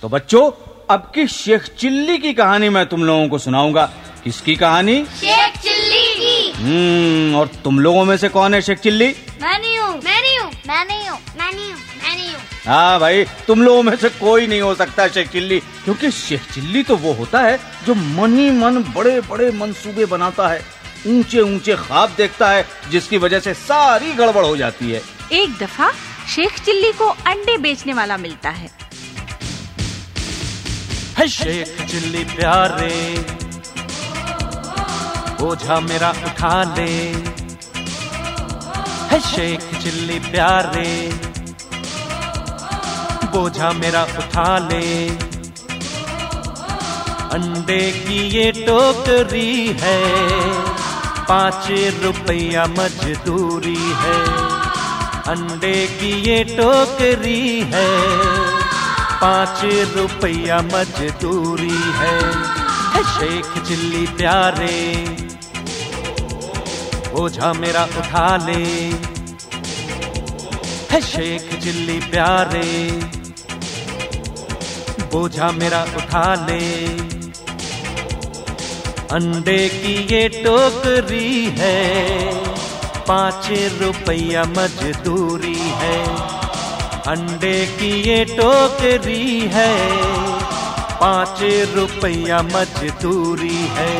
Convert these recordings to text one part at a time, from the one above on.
तो बच्चों, अब की शेख चिल्ली की कहानी मैं तुम लोगों को सुनाऊंगा। किसकी कहानी? शेख चिल्ली की। और तुम लोगों में से कौन है शेख चिल्ली? मैं नहीं हूँ। मैं नहीं हूँ। मैं नहीं हूँ। मैं नहीं हूँ। मैं नहीं हूँ। हाँ भाई, तुम लोगों में से कोई नहीं हो सकता शेख चिल्ली, क्योंकि शेख चिल्ली तो वो होता है जो मन ही मन बड़े बड़े मंसूबे बनाता है, ऊंचे ऊंचे ख्वाब देखता है, जिसकी वजह से सारी गड़बड़ हो जाती है। एक दफा शेख चिल्ली को अंडे बेचने वाला मिलता है। शेख चिल्ली प्यारे, बोझा मेरा उठा ले। है शेख चिल्ली प्यारे, बोझा मेरा उठा ले। अंडे की ये टोकरी है, 5 रुपया मजदूरी है। अंडे की ये टोकरी है, 5 रुपया मजदूरी है। शेख चिल्ली प्यारे, बोझा मेरा उठा ले। है शेख चिल्ली प्यारे, बोझा मेरा उठा ले। अंडे की ये टोकरी है, 5 रुपया मजदूरी है। अंडे की ये टोकरी है, 5 रुपया मजदूरी है।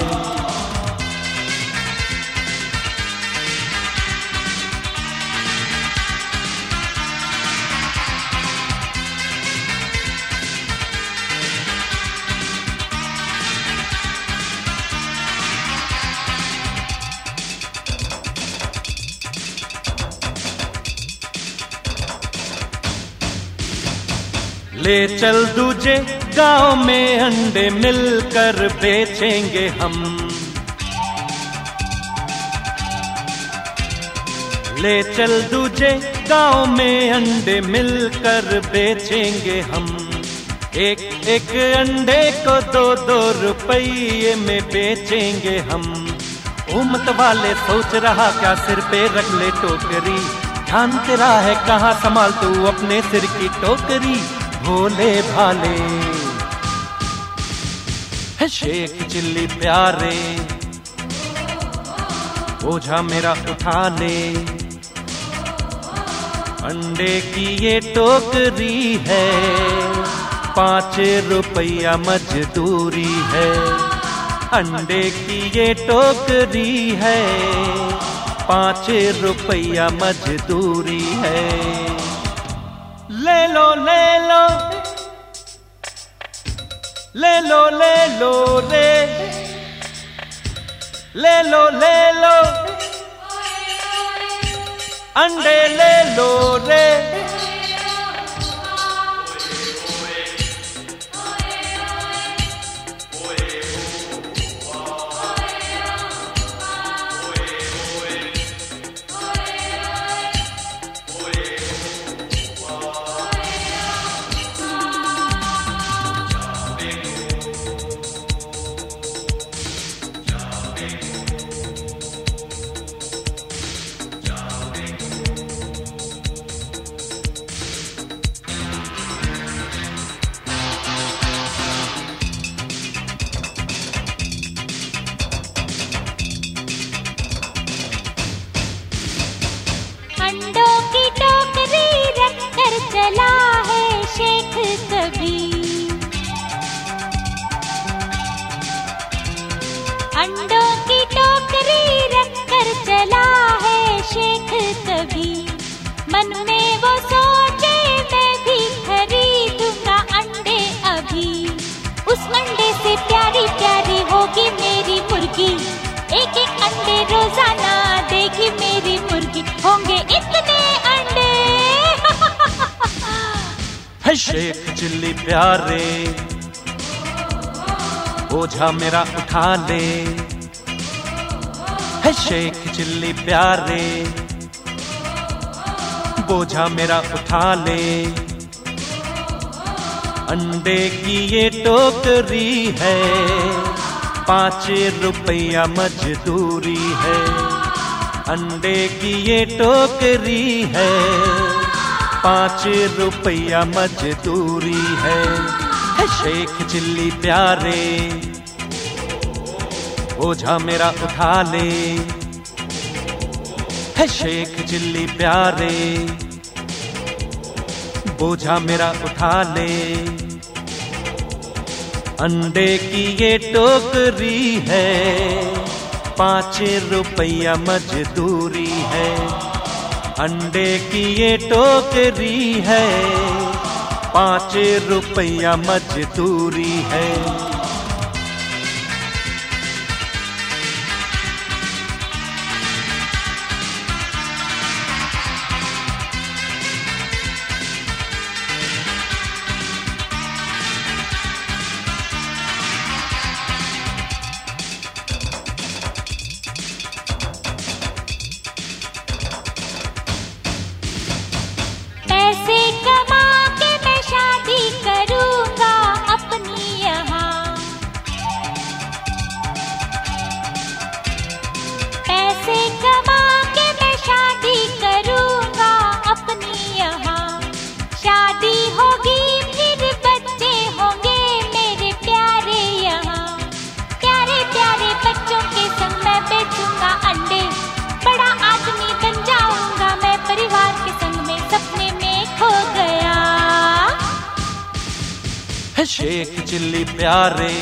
ले चल दूजे गांव में अंडे मिलकर बेचेंगे हम। ले चल दूजे गांव में अंडे मिलकर बेचेंगे हम। एक एक अंडे को 2-2 रुपये में बेचेंगे हम। उम्मत वाले सोच रहा क्या सिर पे रख ले टोकरी। ध्यान तेरा है कहाँ, संभाल तू अपने सिर की टोकरी। भोले भाले है शेख चिल्ली प्यारे, बोझा मेरा उठा ले। अंडे की ये टोकरी है, 5 रुपया मजदूरी है। अंडे की ये टोकरी है, 5 रुपया मजदूरी है। ले लो ले लो, ले लो ले लो रे। ले लो ले लो, अंडे ले लो रे। अंडों की टोकरी रख कर चला है शेख कभी। अंडों की टोकरी रख कर चला है शेख कभी। मन में वो सोचे मैं भी खरीदूंगा अंडे अभी। उस अंडे से प्यारी प्यारी होगी मेरी मुर्गी। एक एक अंडे रोजाना देगी मेरी मुर्गी। होंगे इतने अंडे। है शेख चिल्ली प्यारे, बोझा मेरा उठा ले। है शेख चिल्ली प्यारे, बोझा मेरा उठा ले। अंडे की ये टोकरी है, 5 रुपया मजदूरी है। अंडे की ये टोकरी है, 5 रुपया मजदूरी है। है शेख चिल्ली प्यारे, बोझा मेरा उठा ले, है शेख चिल्ली प्यारे, बोझा मेरा उठा ले। अंडे की ये टोकरी है, 5 रुपया मजदूरी है। अंडे की ये टोकरी है, 5 रुपया मजदूरी है। शेख चिल्ली प्यारे,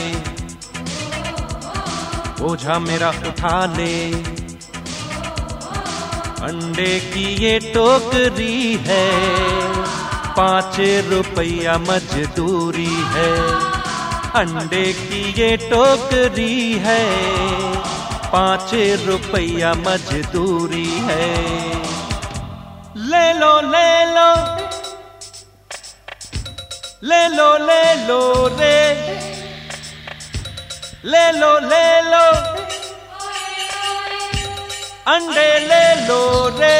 बोझा मेरा उठा ले। अंडे की ये टोकरी है, 5 रुपया मजदूरी है। अंडे की ये टोकरी है, 5 रुपया मजदूरी है। ले लो ले लो ले लो ले लो रे, ले लो अंडे ले लो रे।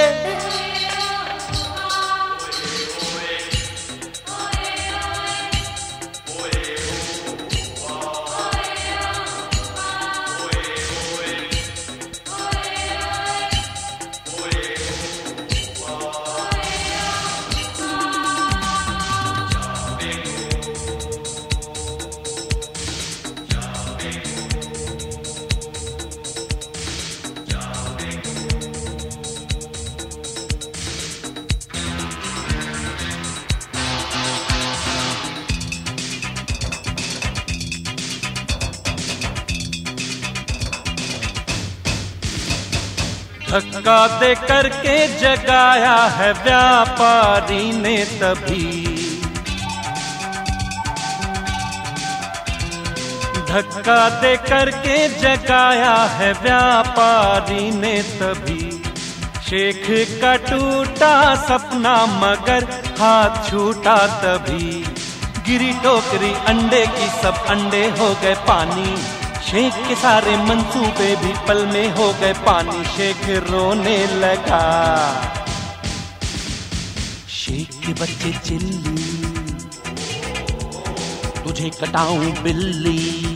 धक्का दे करके जगाया है व्यापारी ने तभी, धक्का दे करके जगाया है व्यापारी ने तभी। शेख का टूटा सपना मगर हाथ छूटा तभी। गिरी टोकरी अंडे की, सब अंडे हो गए पानी। शेख के सारे मंसूबे भी पल में हो गए पानी। शेख रोने लगा। शेख के बच्चे चिल्ली, तुझे कटाऊं बिल्ली।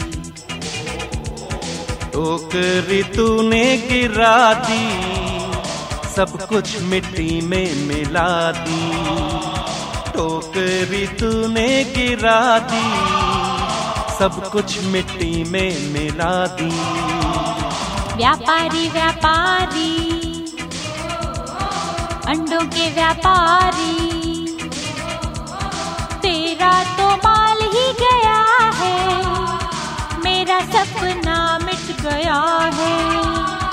टोकरी तूने गिरा दी, सब कुछ मिट्टी में मिला दी। टोकरी तूने गिरा दी, सब कुछ मिट्टी में मिला दी। व्यापारी व्यापारी, अंडों के व्यापारी, तेरा तो माल ही गया है, मेरा सपना मिट गया है।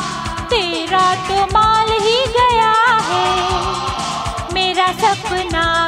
तेरा तो माल ही गया है, मेरा सपना